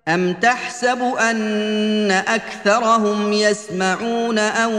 أَمْ تَحْسَبُ أَنَّ أَكْثَرَهُمْ يَسْمَعُونَ أَوْ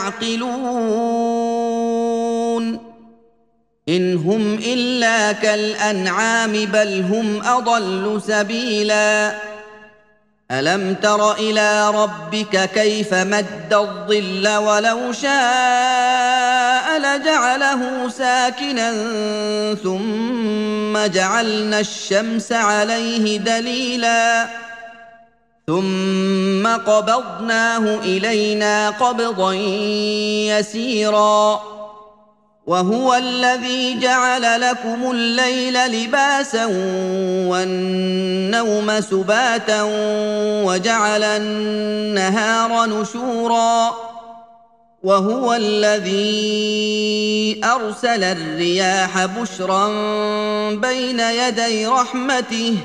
يَعْقِلُونَ إِنْ هُمْ إِلَّا كَالْأَنْعَامِ بَلْ هُمْ أَضَلُّ سَبِيلًا أَلَمْ تَرَ إِلَىٰ رَبِّكَ كَيْفَ مَدَّ الظِّلَّ وَلَوْ شَاءَ لَجَعَلَهُ سَاكِنًا ثُمَّ جَعَلْنَا الشَّمْسَ عَلَيْهِ دَلِيلًا ثُمَّ قَبَضْنَاهُ إِلَيْنَا قَبْضًا يَسِيرًا وَهُوَ الَّذِي جَعَلَ لَكُمُ اللَّيْلَ لِبَاسًا وَالنَّوْمَ سُبَاتًا وَجَعَلَ النَّهَارَ نُشُورًا وَهُوَ الَّذِي أَرْسَلَ الرِّيَاحَ بُشْرًا بَيْنَ يَدَيْ رَحْمَتِهِ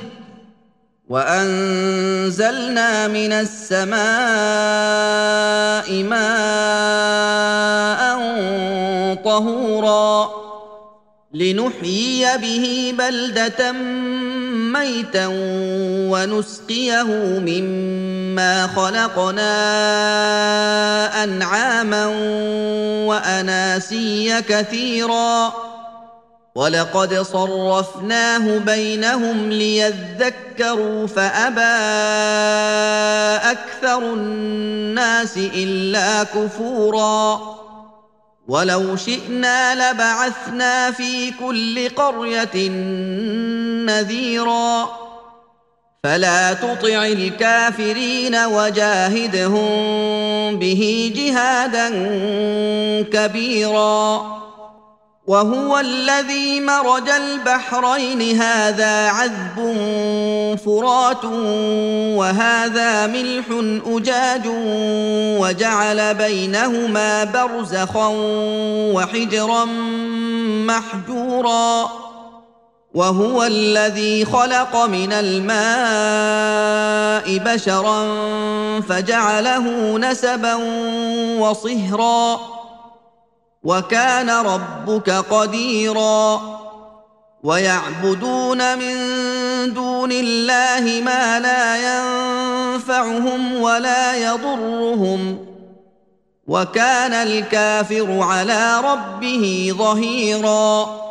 وَأَنزَلْنَا مِنَ السَّمَاءِ مَاءً طَهُورًا لِنُحْيِيَ بِهِ بَلْدَةً مَّيْتًا وَنُسْقِيَهُ مِمَّا خَلَقْنَا أَنْعَامًا وَأَنَاسِيَّ كَثِيرًا وَلَقَدْ صَرَّفْنَاهُ بَيْنَهُمْ لِيَذَّكَّرُوا فَأَبَىٰ أَكْثَرُ النَّاسِ إِلَّا كُفُورًا وَلَوْ شِئْنَا لَبَعَثْنَا فِي كُلِّ قَرْيَةٍ نَّذِيرًا فَلَا تُطِعِ الْكَافِرِينَ وَجَاهِدْهُم بِهِ جِهَادًا كَبِيرًا وَهُوَ الَّذِي مَرَجَ الْبَحْرَيْنِ هَٰذَا عَذْبٌ فُرَاتٌ وَهَٰذَا مِلْحٌ أُجَاجٌ وَجَعَلَ بَيْنَهُمَا بَرْزَخًا وَحِجْرًا مَّحْجُورًا وَهُوَ الَّذِي خَلَقَ مِنَ الْمَاءِ بَشَرًا فَجَعَلَهُ نَسَبًا وَصِهْرًا وَكَانَ رَبُّكَ قَدِيرًا وَيَعْبُدُونَ مِن دُونِ اللَّهِ مَا لَا يَنفَعُهُمْ وَلَا يَضُرُّهُمْ وَكَانَ الْكَافِرُ عَلَىٰ رَبِّهِ ظَهِيرًا